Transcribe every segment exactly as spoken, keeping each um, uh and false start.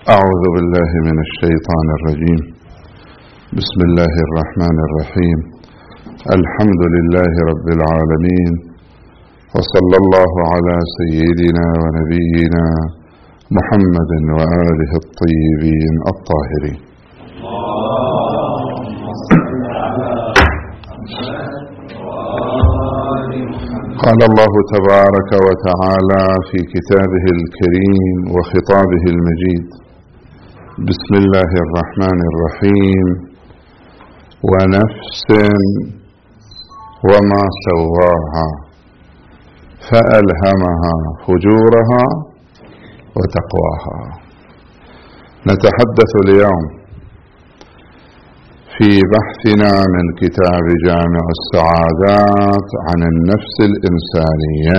أعوذ بالله من الشيطان الرجيم. بسم الله الرحمن الرحيم. الحمد لله رب العالمين، وصلى الله على سيدنا ونبينا محمد وآله الطيبين الطاهرين. قال الله تبارك وتعالى في كتابه الكريم وخطابه المجيد: بسم الله الرحمن الرحيم. ونفس وما سواها فألهمها فجورها وتقواها. نتحدث اليوم في بحثنا من كتاب جامع السعادات عن النفس الإنسانية،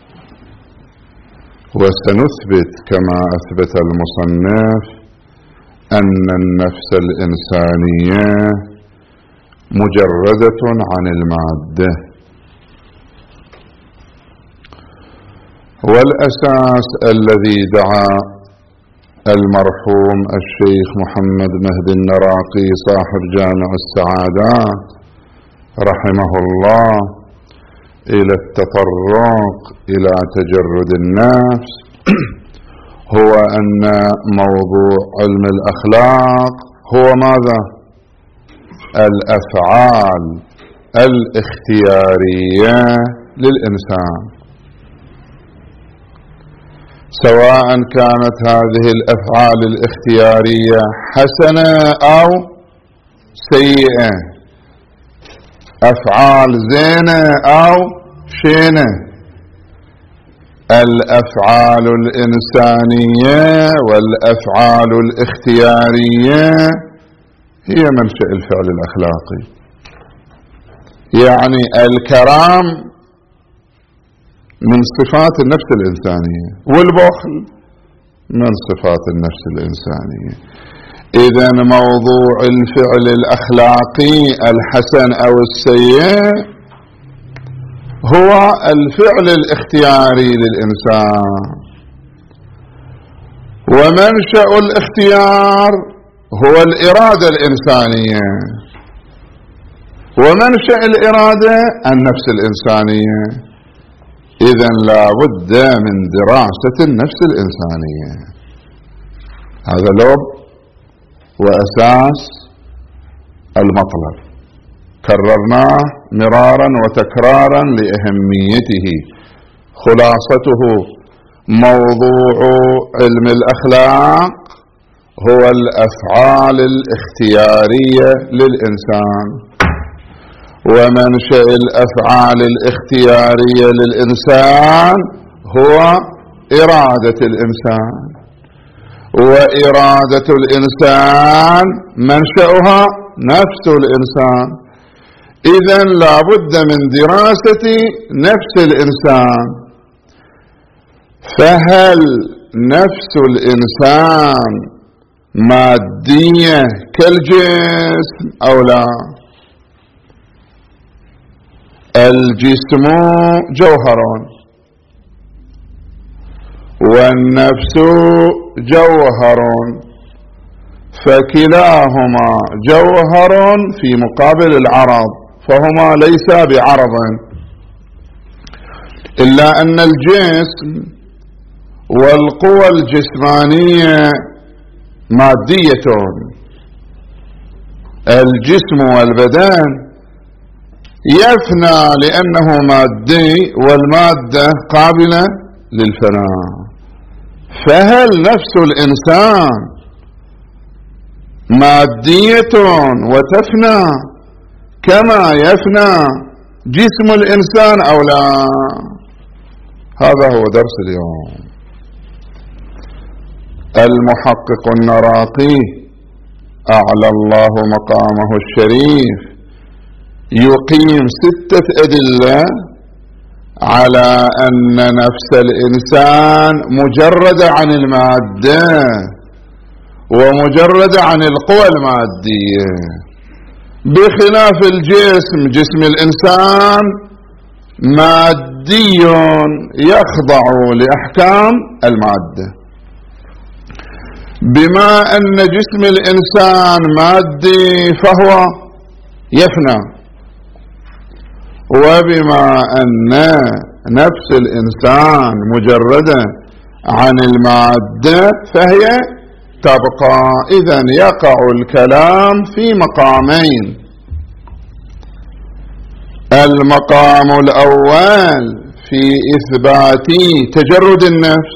وسنثبت كما أثبت المصنف أن النفس الإنسانية مجردة عن المادة. والأساس الذي دعا المرحوم الشيخ محمد مهدي النراقي صاحب جامع السعادات رحمه الله إلى التطرق إلى تجرد النفس هو أن موضوع علم الأخلاق هو ماذا؟ الأفعال الاختيارية للإنسان، سواء كانت هذه الأفعال الاختيارية حسنة أو سيئة، أفعال زينة أو شينة. الأفعال الإنسانية والأفعال الاختيارية هي منشأ الفعل الأخلاقي. يعني الكرم من صفات النفس الإنسانية، والبخل من صفات النفس الإنسانية. إذن موضوع الفعل الأخلاقي الحسن أو السيء هو الفعل الاختياري للإنسان، ومنشأ الاختيار هو الإرادة الإنسانية، ومنشأ الإرادة النفس الإنسانية. إذن لا بد من دراسة النفس الإنسانية. هذا لب وأساس المطلب، كررناه مرارا وتكرارا لأهميته. خلاصته: موضوع علم الأخلاق هو الأفعال الاختيارية للإنسان، ومنشأ الأفعال الاختيارية للإنسان هو إرادة الإنسان، وإرادة الإنسان منشأها نفس الإنسان. إذن لا بد من دراسة نفس الإنسان. فهل نفس الإنسان مادية كالجسم أو لا؟ الجسم جوهر والنفس جوهر، فكلاهما جوهر في مقابل العرض، فهما ليس بعرض، إلا أن الجسم والقوى الجسمانية مادية. الجسم والبدن يفنى لأنه مادي، والمادة قابلة للفناء. فهل نفس الإنسان مادية وتفنى كما يفنى جسم الإنسان أو لا؟ هذا هو درس اليوم. المحقق النراقي أعلى الله مقامه الشريف يقيم ستة أدلة على أن نفس الإنسان مجردة عن المادة ومجردة عن القوى المادية، بخلاف الجسم. جسم الإنسان مادي يخضع لأحكام المادة. بما أن جسم الإنسان مادي فهو يفنى، وبما أن نفس الإنسان مجردة عن المادة فهي تبقى. إذن يقع الكلام في مقامين: المقام الأول في إثبات تجرد النفس،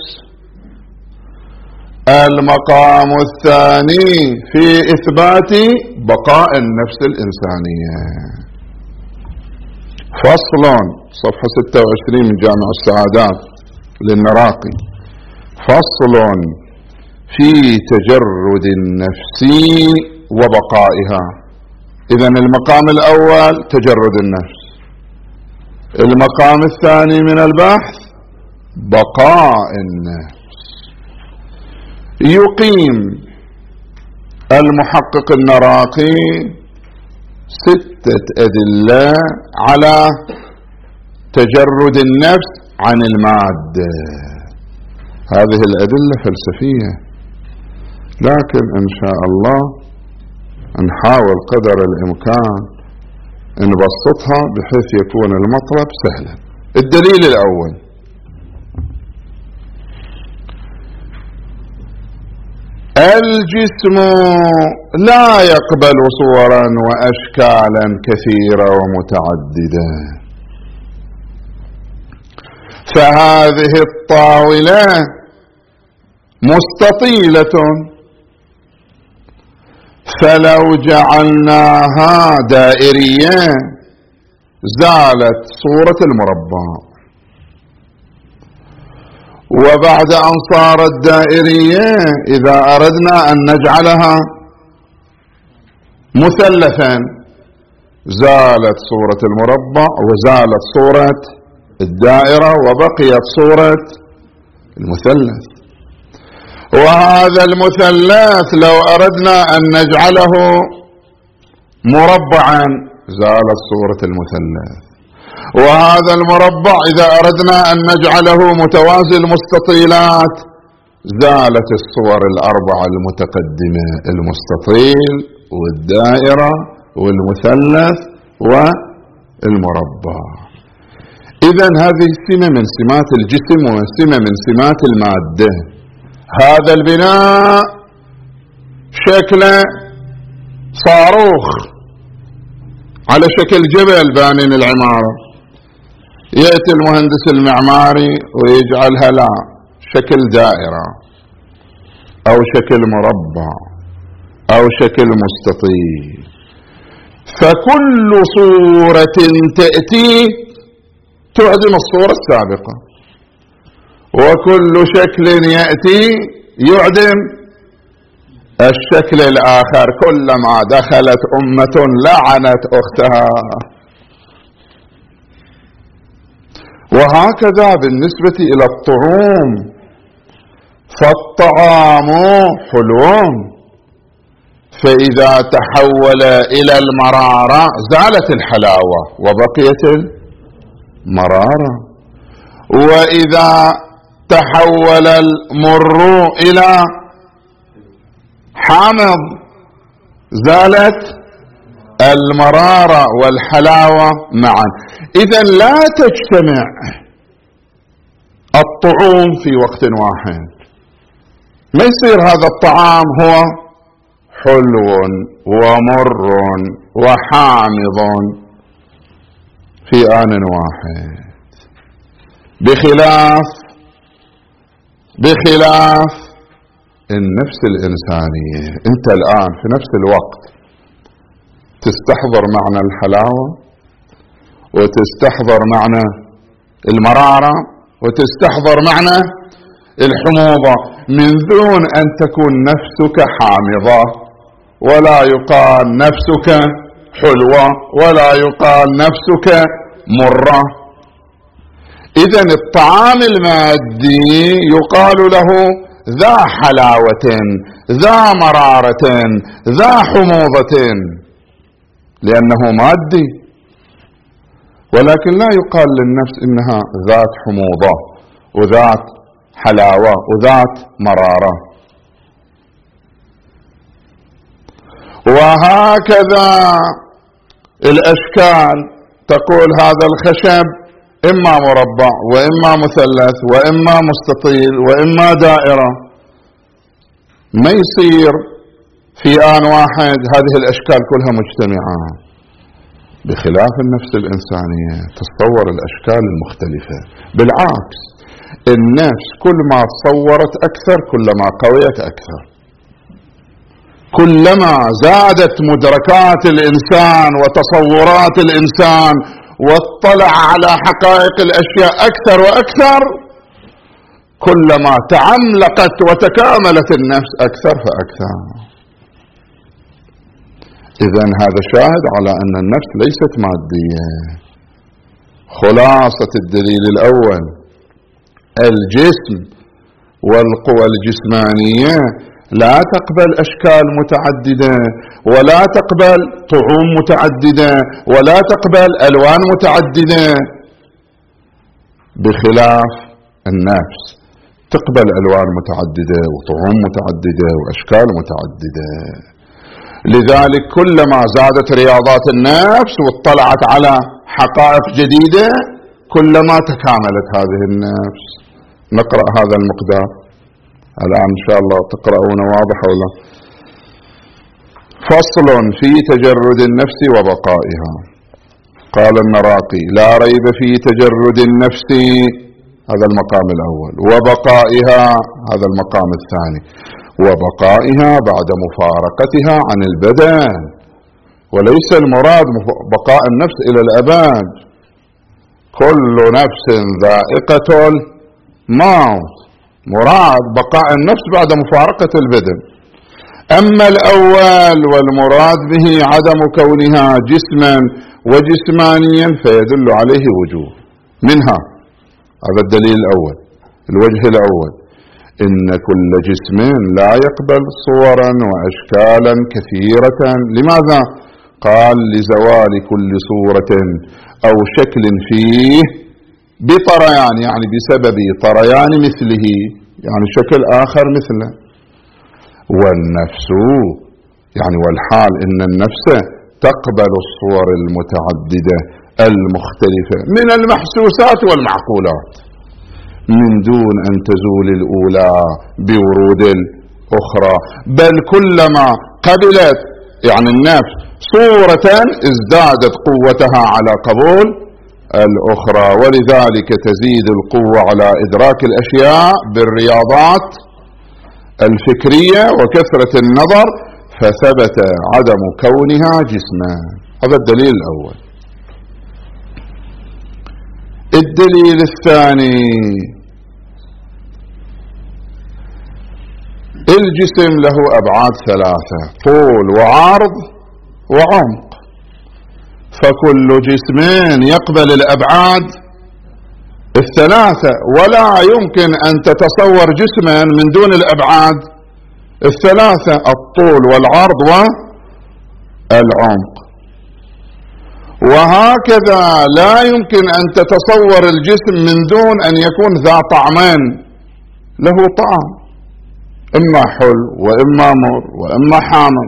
المقام الثاني في إثبات بقاء النفس الإنسانية. فصل، صفحة ستة وعشرين من جامع السعادات للنراقي: فصل في تجرد النفس وبقائها. إذن المقام الأول تجرد النفس، المقام الثاني من البحث بقاء النفس. يقيم المحقق النراقي ستة أدلة على تجرد النفس عن المادة. هذه الأدلة فلسفية، لكن إن شاء الله نحاول قدر الإمكان نبسطها بحيث يكون المطلب سهلا. الدليل الأول: الجسم لا يقبل صورا وأشكالا كثيرة ومتعددة، فهذه الطاولة مستطيلة، فلو جعلناها دائرية زالت صورة المربع، وبعد أن صارت دائرية إذا أردنا أن نجعلها مثلثا زالت صورة المربع وزالت صورة الدائرة وبقيت صورة المثلث. وهذا المثلث لو أردنا أن نجعله مربعا زالت صورة المثلث، وهذا المربع إذا أردنا أن نجعله متوازي المستطيلات زالت الصور الأربعة المتقدمة: المستطيل والدائرة والمثلث والمربع. إذن هذه سمة من سمات الجسم وسمة من سمات المادة. هذا البناء شكله صاروخ على شكل جبل بانين العمارة، يأتي المهندس المعماري ويجعلها لا شكل دائرة أو شكل مربع أو شكل مستطيل. فكل صورة تأتي تعدم الصورة السابقة، وكل شكل يأتي يعدم الشكل الآخر. كلما دخلت أمة لعنت أختها. وهكذا بالنسبة إلى الطعوم، فالطعام حلو، فإذا تحول إلى المرارة زالت الحلاوة وبقيت المرارة، وإذا تحول المر إلى حامض زالت المرارة والحلاوة معا. إذن لا تجتمع الطعوم في وقت واحد، ما يصير هذا الطعام هو حلو ومر وحامض في آن واحد، بخلاف بخلاف النفس الإنسانية. أنت الآن في نفس الوقت تستحضر معنى الحلاوة وتستحضر معنى المرارة وتستحضر معنى الحموضة، من دون أن تكون نفسك حامضة، ولا يقال نفسك حلوة، ولا يقال نفسك مرة. إذن الطعام المادي يقال له ذا حلاوة، ذا مرارة، ذا حموضة، لأنه مادي. ولكن لا يقال للنفس إنها ذات حموضة وذات حلاوة وذات مرارة. وهكذا الأشكال، تقول هذا الخشب إما مربع وإما مثلث وإما مستطيل وإما دائرة، ما يصير في آن واحد هذه الأشكال كلها مجتمعة. بخلاف النفس الإنسانية تتصور الأشكال المختلفة، بالعكس النفس كل ما تصورت أكثر كلما قويت أكثر، كلما زادت مدركات الإنسان وتصورات الإنسان واطلع على حقائق الأشياء أكثر وأكثر، كلما تعملقت وتكاملت النفس أكثر فأكثر. إذن هذا شاهد على أن النفس ليست مادية. خلاصة الدليل الأول: الجسم والقوى الجسمانية لا تقبل أشكال متعددة، ولا تقبل طعوم متعددة، ولا تقبل ألوان متعددة، بخلاف النفس تقبل ألوان متعددة وطعوم متعددة وأشكال متعددة. لذلك كلما زادت رياضات النفس واطلعت على حقائق جديدة كلما تكاملت هذه النفس. نقرأ هذا المقدار الآن إن شاء الله تقرؤون واضح ولا؟ فصل في تجرد النفس وبقائها. قال النراقي: لا ريب في تجرد النفس، هذا المقام الأول، وبقائها، هذا المقام الثاني، وبقائها بعد مفارقتها عن البدن، وليس المراد بقاء النفس إلى الأبد. كل نفس ذائقة الموت، مراد بقاء النفس بعد مفارقة البدن. أما الأول والمراد به عدم كونها جسما وجسمانيا فيدل عليه وجوه منها. هذا الدليل الأول. الوجه الأول: إن كل جسم لا يقبل صورا وأشكالا كثيرة. لماذا؟ قال: لزوال كل صورة أو شكل فيه بطريان، يعني بسبب طريان مثله، يعني شكل آخر مثله. والنفس يعني والحال إن النفس تقبل الصور المتعددة المختلفة من المحسوسات والمعقولات من دون أن تزول الأولى بورود الأخرى، بل كلما قبلت يعني النفس صورة ازدادت قوتها على قبول الأخرى. ولذلك تزيد القوة على إدراك الأشياء بالرياضات الفكرية وكثرة النظر، فثبت عدم كونها جسما. هذا الدليل الأول. الدليل الثاني: الجسم له أبعاد ثلاثة: طول وعرض وعمق، فكل جسم يقبل الأبعاد الثلاثة، ولا يمكن أن تتصور جسما من دون الأبعاد الثلاثة: الطول والعرض والعمق. وهكذا لا يمكن أن تتصور الجسم من دون أن يكون ذا طعمين، له طعم، إما حلو وإما مر وإما حامض.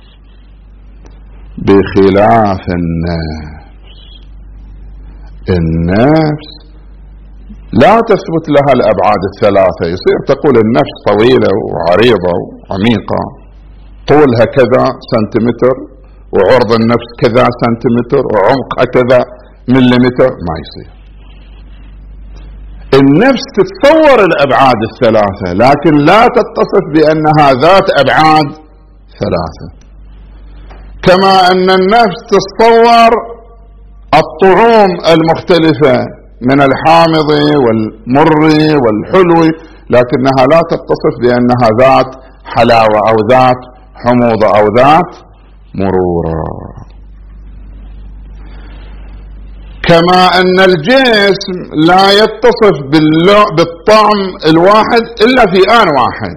بخلاف النفس، النفس لا تثبت لها الأبعاد الثلاثة. يصير تقول النفس طويلة وعريضة وعميقة، طولها كذا سنتيمتر وعرض النفس كذا سنتيمتر وعمقها كذا مليمتر، ما يصير. النفس تتصور الأبعاد الثلاثة لكن لا تتصف بأنها ذات أبعاد ثلاثة. كما أن النفس تتصور الطعوم المختلفة من الحامض والمر والحلو، لكنها لا تتصف بأنها ذات حلاوة أو ذات حموضة أو ذات مرورة. كما أن الجسم لا يتصف بالطعم الواحد إلا في آن واحد،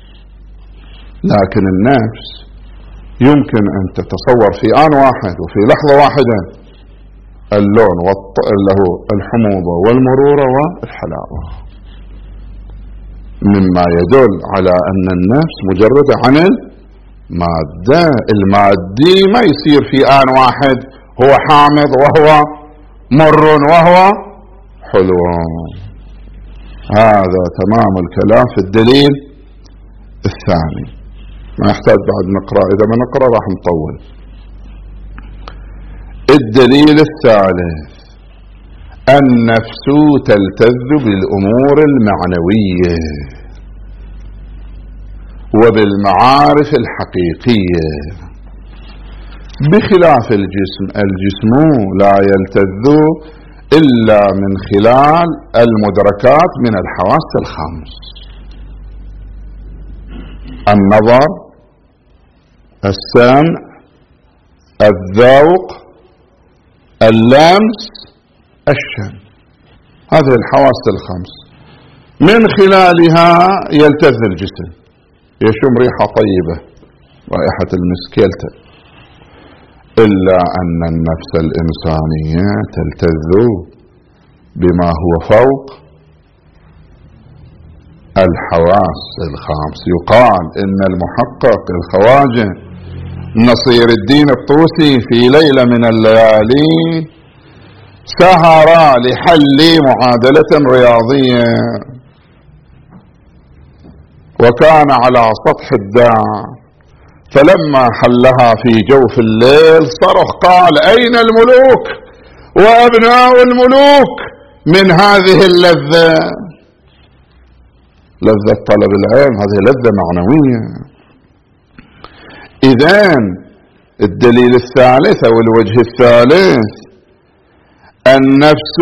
لكن النفس يمكن أن تتصور في آن واحد وفي لحظة واحدة اللون له الحموضة والمرورة والحلاوة، مما يدل على أن النفس مجردة عن مادة. المادي ما يصير في آن واحد هو حامض وهو مر وهو حلو. هذا تمام الكلام في الدليل الثاني، ما يحتاج بعد نقرأ، إذا ما نقرأ راح نطول. الدليل الثالث: النفس تلتذ بالأمور المعنوية وبالمعارف الحقيقية بخلاف الجسم. الجسم لا يلتذ إلا من خلال المدركات من الحواس الخمس: النظر، السمع، الذوق، اللمس، الشم. هذه الحواس الخمس من خلالها يلتذ الجسم، يشم ريحة طيبة، رائحة المسك، إلا أن النفس الإنسانية تلتذ بما هو فوق الحواس الخمس. يقال إن المحقق الخواجة نصير الدين الطوسي في ليلة من الليالي سهر لحل معادلة رياضية، وكان على سطح الدار، فلما حلها في جوف الليل صرخ قال: أين الملوك وأبناء الملوك من هذه اللذة؟ لذة طلب العلم، هذه لذة معنوية. إذن الدليل الثالث أو الوجه الثالث: النفس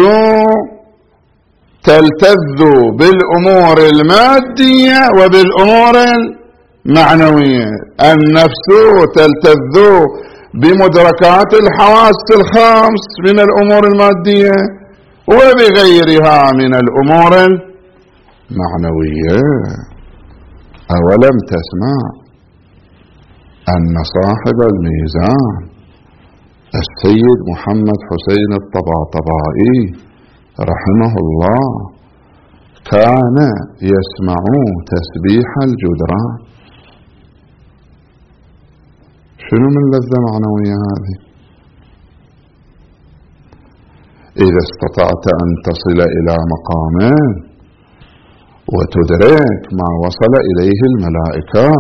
تلتذ بالأمور المادية وبالأمور المعنوية. النفس تلتذ بمدركات الحواس الخمس من الأمور المادية وبغيرها من الأمور المعنوية. أولم تسمع أن صاحب الميزان السيد محمد حسين الطباطبائي رحمه الله كان يسمع تسبيح الجدران؟ شنو من لذة معنوية هذه؟ إذا استطعت أن تصل إلى مقامين وتدرك ما وصل إليه الملائكة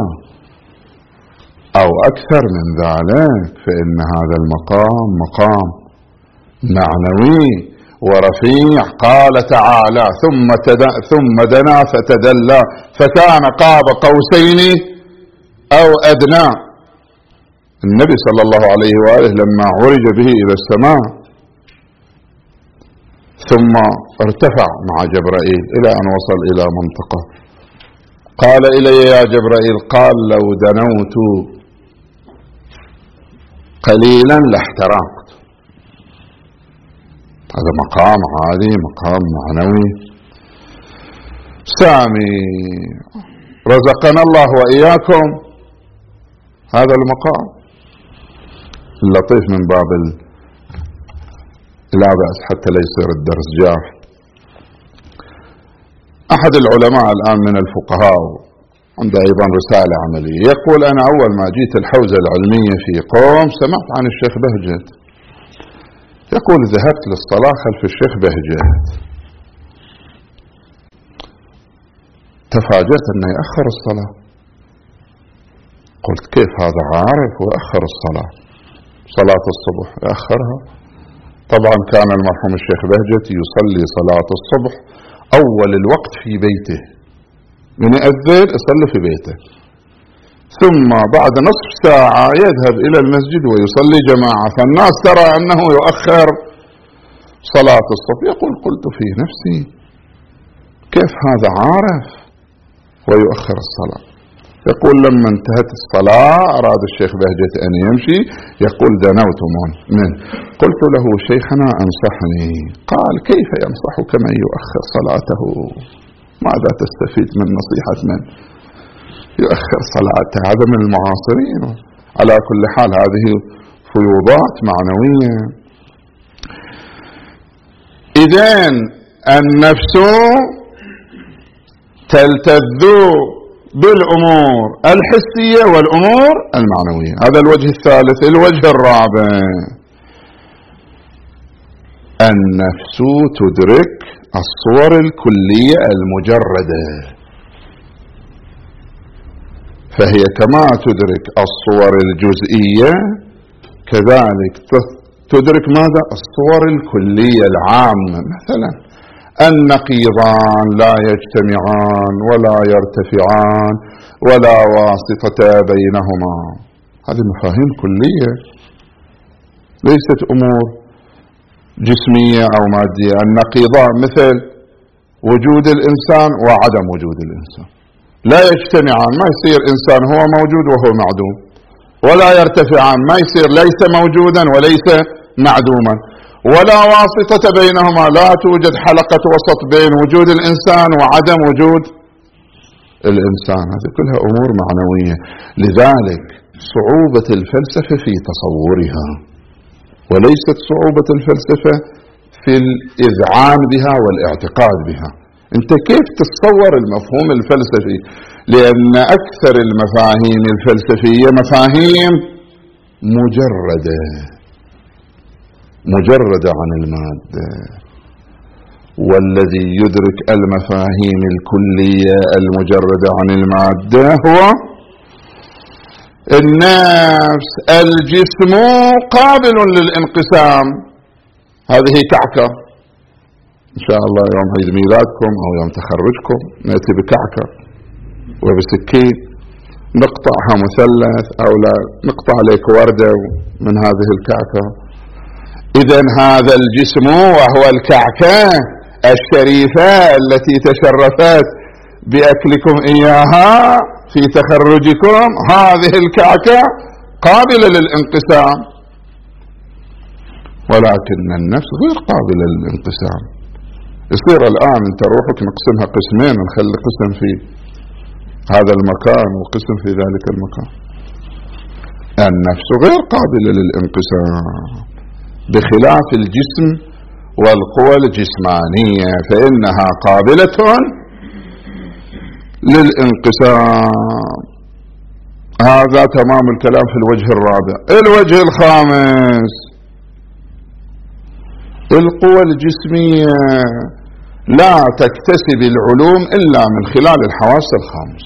أو أكثر من ذلك، فإن هذا المقام مقام معنوي ورفيع. قال تعالى: ثم ثم دنا فتدلى فكان قاب قوسين أو أدنى. النبي صلى الله عليه وآله لما عرج به إلى السماء ثم ارتفع مع جبرائيل إلى أن وصل إلى منطقة، قال: إلي يا جبرائيل. قال: لو دنوت قليلا لاحترقت. هذا مقام عالي، مقام معنوي سامي. رزقنا الله وإياكم هذا المقام اللطيف من باب لا بأس حتى لا يصير الدرس جاف. أحد العلماء الآن من الفقهاء عنده أيضا رسالة عملية، يقول: أنا أول ما جيت الحوزة العلمية في قوم سمعت عن الشيخ بهجت. يقول: ذهبت للصلاة خلف الشيخ بهجت، تفاجأت أنه يأخر الصلاة. قلت: كيف هذا عارف ويأخر الصلاة؟ صلاة الصبح يأخرها. طبعا كان المرحوم الشيخ بهجت يصلي صلاة الصبح أول الوقت في بيته، من يأذن يصلي في بيته، ثم بعد نصف ساعة يذهب إلى المسجد ويصلي جماعة، فالناس ترى أنه يؤخر صلاة الصبح. يقول: قلت في نفسي كيف هذا عارف ويؤخر الصلاة؟ يقول: لما انتهت الصلاة أراد الشيخ بهجت أن يمشي، يقول: دنوت من قلت له: شيخنا أنصحني. قال: كيف ينصحك من يؤخر صلاته؟ ماذا تستفيد من نصيحة من يؤخر صلاته؟ هذا من المعاصرين. على كل حال هذه فيوضات معنوية. إذن النفس تلتذ بالأمور الحسية والأمور المعنوية. هذا الوجه الثالث. الوجه الرابع: النفس تدرك الصور الكلية المجردة، فهي كما تدرك الصور الجزئية كذلك تدرك ماذا؟ الصور الكلية العامة. مثلا النقيضان لا يجتمعان ولا يرتفعان ولا واسطة بينهما، هذه مفاهيم كلية ليست أمور جسمية أو مادية. النقيضان مثل وجود الإنسان وعدم وجود الإنسان لا يجتمعان، ما يصير إنسان هو موجود وهو معدوم، ولا يرتفعان، ما يصير ليس موجودا وليس معدوما، ولا واسطة بينهما، لا توجد حلقة وسط بين وجود الإنسان وعدم وجود الإنسان. هذه كلها أمور معنوية. لذلك صعوبة الفلسفة في تصورها، وليست صعوبة الفلسفة في الإذعان بها والاعتقاد بها. أنت كيف تتصور المفهوم الفلسفي؟ لأن أكثر المفاهيم الفلسفية مفاهيم مجردة مجردة عن المادة، والذي يدرك المفاهيم الكلية المجردة عن المادة هو النفس. الجسم قابل للانقسام، هذه كعكة، إن شاء الله يوم عيد ميلادكم أو يوم تخرجكم نأتي بكعكة وبسكين نقطعها مثلث أو لا نقطع عليك وردة من هذه الكعكة. إذن هذا الجسم وهو الكعكة الشريفة التي تشرفت بأكلكم إياها في تخرجكم، هذه الكعكة قابلة للانقسام، ولكن النفس غير قابلة للانقسام. يصير الآن انت روحك نقسمها قسمين، نخلي قسم في هذا المكان وقسم في ذلك المكان. النفس غير قابلة للانقسام، بخلاف الجسم والقوى الجسمانية فإنها قابلة للانقسام. هذا تمام الكلام في الوجه الرابع. الوجه الخامس: القوى الجسمية لا تكتسب العلوم إلا من خلال الحواس الخمس.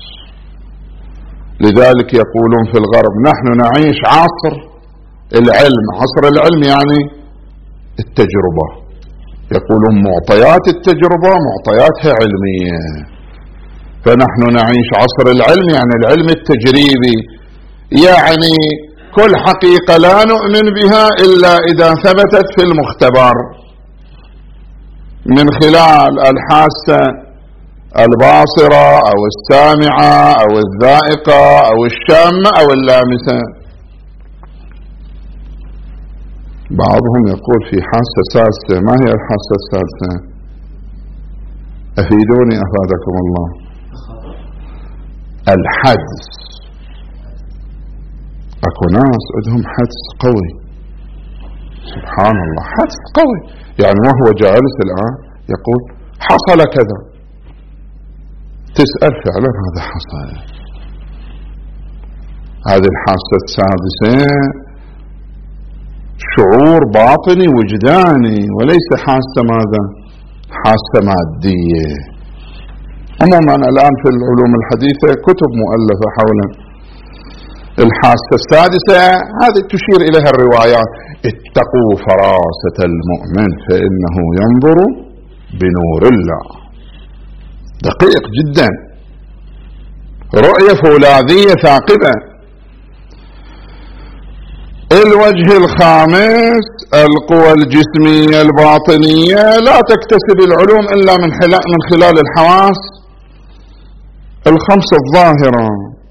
لذلك يقولون في الغرب نحن نعيش عصر العلم. عصر العلم يعني التجربة، يقولون معطيات التجربة معطياتها علمية، فنحن نعيش عصر العلم يعني العلم التجريبي، يعني كل حقيقة لا نؤمن بها إلا إذا ثبتت في المختبر من خلال الحاسة الباصرة أو السامعة أو الذائقة أو الشامة أو اللامسة. بعضهم يقول في حاسة سادسة. ما هي الحاسة السادسة؟ أفيدوني أفادكم الله. الحدس. أكو ناس عندهم حدس قوي، سبحان الله، حدس قوي، يعني وهو جالس الآن يقول حصل كذا، تسأل فعلا هذا حصل. هذه الحاسة السادسة شعور باطني وجداني، وليس حاسة ماذا؟ حاسة مادية. عموما الآن في العلوم الحديثة كتب مؤلفة حول الحاسة السادسة، هذه تشير إليها الروايات: اتقوا فراسة المؤمن فإنه ينظر بنور الله. دقيق جدا، رؤية فولاذية ثاقبة. الوجه الخامس: القوى الجسمية الباطنية لا تكتسب العلوم إلا من خلال الحواس الخمس الظاهرة،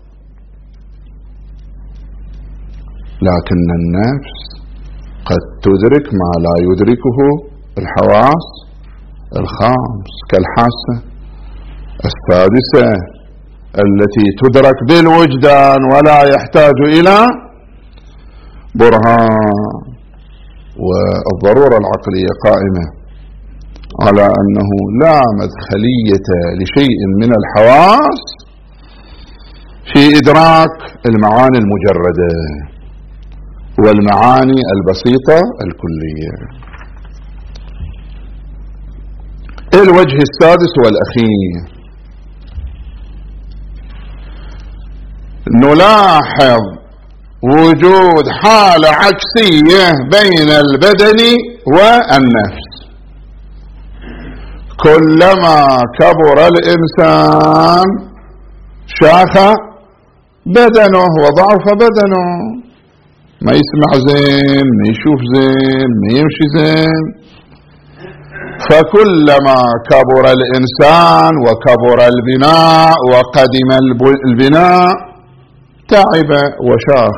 لكن النفس قد تدرك ما لا يدركه الحواس الخمس، كالحاسة السادسة التي تدرك بالوجدان ولا يحتاج إلى برهان. والضرورة العقلية قائمة على أنه لا مدخلية لشيء من الحواس في إدراك المعاني المجردة والمعاني البسيطة الكلية. الوجه السادس والأخير، نلاحظ وجود حالة عكسية بين البدن والنفس. كلما كبر الإنسان شاخ بدنه وضعف بدنه، ما يسمع زين، ما يشوف زين، ما يمشي زين. فكلما كبر الإنسان وكبر البناء وقدم البناء تعب وشاخ،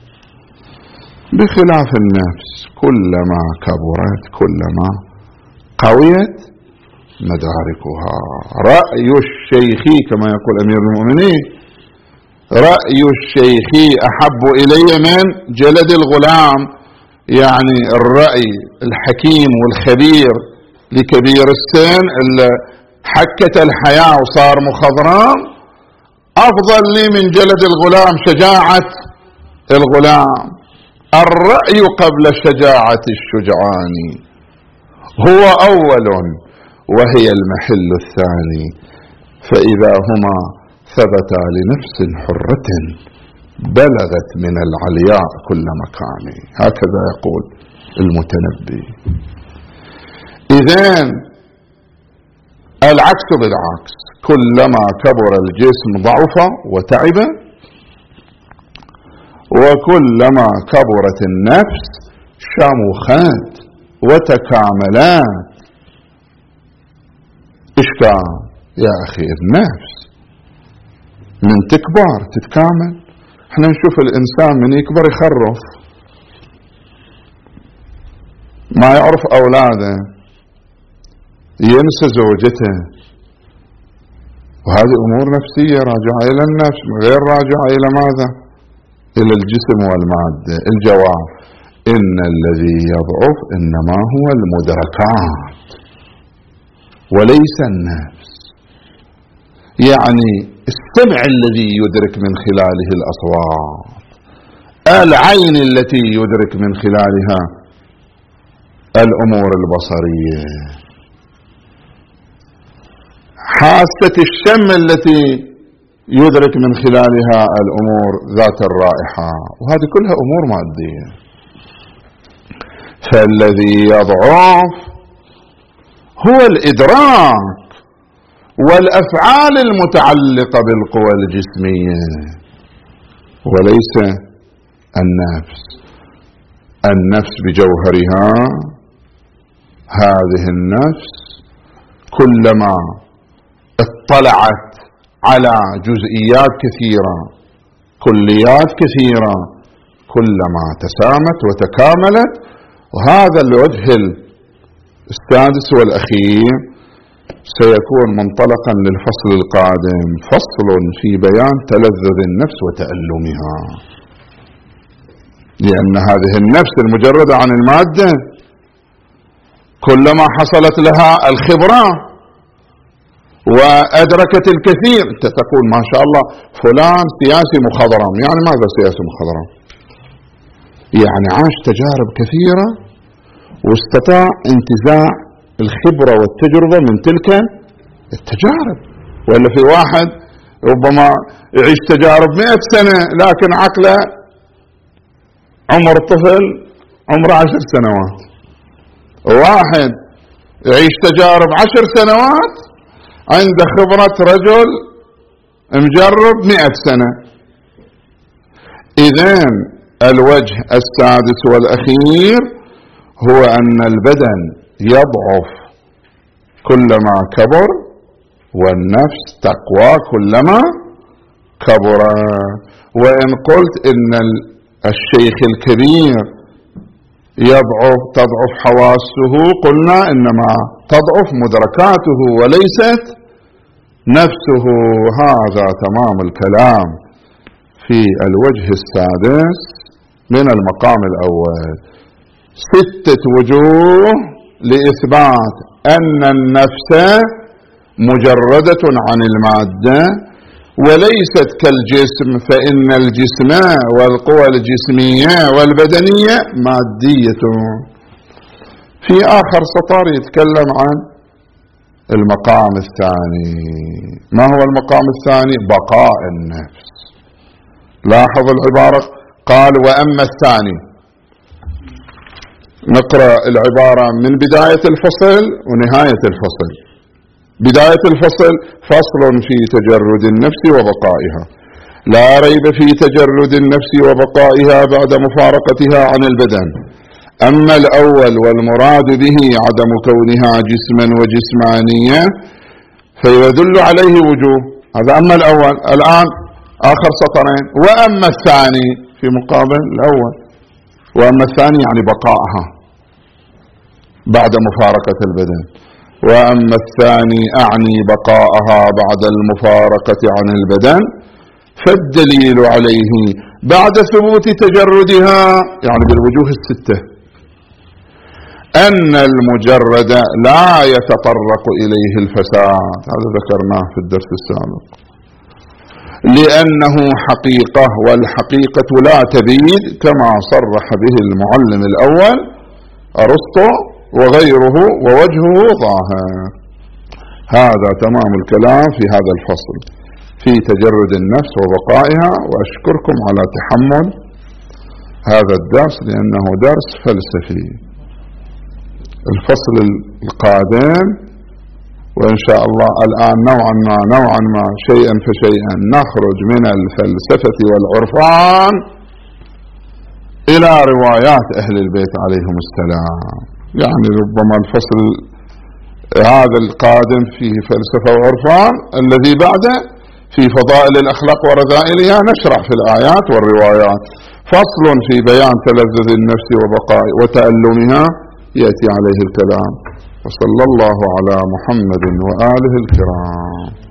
بخلاف النفس كلما كبرت كلما قويت مداركها. رأي الشيخ كما يقول أمير المؤمنين، رأي الشيخ أحب إلي من جلد الغلام، يعني الرأي الحكيم والخبير لكبير السن اللي حكت الحياة وصار مخضرام أفضل لي من جلد الغلام، شجاعة الغلام. الرأي قبل شجاعة الشجعان هو أول وهي المحل الثاني، فإذا هما ثبتا لنفس حرة بلغت من العلياء كل مكان. هكذا يقول المتنبي. إذن العكس بالعكس، كلما كبر الجسم ضعف وتعب، وكلما كبرت النفس شمخت وتكاملت. إيش كان يا أخي؟ النفس من تكبر تتكامل. احنا نشوف الإنسان من يكبر يخرف، ما يعرف أولاده، ينسى زوجته، وهذه أمور نفسية راجعة إلى النفس غير راجعة إلى ماذا؟ إلى الجسم والمادة. الجواب إن الذي يضعف إنما هو المدركات وليس النفس، يعني السمع الذي يدرك من خلاله الأصوات، العين التي يدرك من خلالها الأمور البصرية، حاسة الشم التي يدرك من خلالها الأمور ذات الرائحة، وهذه كلها أمور مادية. فالذي يضعف هو الإدراك والأفعال المتعلقة بالقوى الجسمية وليس النفس. النفس بجوهرها، هذه النفس كلما اطلعت على جزئيات كثيرة كليات كثيرة كلما تسامت وتكاملت. وهذا الوجه السادس والأخير سيكون منطلقا للفصل القادم، فصل في بيان تلذذ النفس وتألمها، لأن هذه النفس المجردة عن المادة كلما حصلت لها الخبرة وأدركت الكثير، أنت تقول ما شاء الله فلان سياسي مخضرم. يعني ماذا سياسي مخضرم؟ يعني عاش تجارب كثيرة واستطاع انتزاع الخبرة والتجربة من تلك التجارب. ولا في واحد ربما يعيش تجارب مئة سنة لكن عقله عمر طفل عمر عشر سنوات، واحد يعيش تجارب عشر سنوات عنده خبرة رجل مجرب مئة سنة. إذن الوجه السادس والأخير هو أن البدن يضعف كلما كبر والنفس تقوى كلما كبر. وإن قلت إن الشيخ الكبير يضعف تضعف حواسه، قلنا إنما تضعف مدركاته وليست نفسه. هذا تمام الكلام في الوجه السادس من المقام الأول. ستة وجوه لإثبات أن النفس مجردة عن المادة وليست كالجسم، فإن الجسم والقوى الجسمية والبدنية مادية. في آخر سطر يتكلم عن المقام الثاني. ما هو المقام الثاني؟ بقاء النفس. لاحظ العبارة، قال وأما الثاني. نقرأ العبارة من بداية الفصل ونهاية الفصل. بداية الفصل: فصل في تجرد النفس وبقائها. لا ريب في تجرد النفس وبقائها بعد مفارقتها عن البدن. أما الأول والمراد به عدم كونها جسما وجسمانية فيدل عليه وجوه. هذا أما الأول. الآن آخر سطرين: وأما الثاني في مقابل الأول. وأما الثاني يعني بقائها بعد مفارقة البدن. وأما الثاني أعني بقاءها بعد المفارقة عن البدن، فالدليل عليه بعد ثبوت تجردها يعني بالوجوه الستة أن المجرد لا يتطرق إليه الفساد. هذا ذكرناه في الدرس السابق، لأنه حقيقة، والحقيقة لا تبيد كما صرح به المعلم الأول أرسطو وغيره، ووجهه ظاهر. هذا تمام الكلام في هذا الفصل في تجرد النفس وبقائها. وأشكركم على تحمل هذا الدرس لأنه درس فلسفي. الفصل القادم وإن شاء الله الآن نوعا ما نوعا ما شيئا فشيئا نخرج من الفلسفة والعرفان إلى روايات أهل البيت عليهم السلام. يعني ربما الفصل هذا القادم فيه فلسفة وعرفان، الذي بعده في فضائل الأخلاق ورذائلها نشرح في الآيات والروايات. فصل في بيان تلذذ النفس وبقاء وتألمها يأتي عليه الكلام. وصلى الله على محمد وآله الكرام.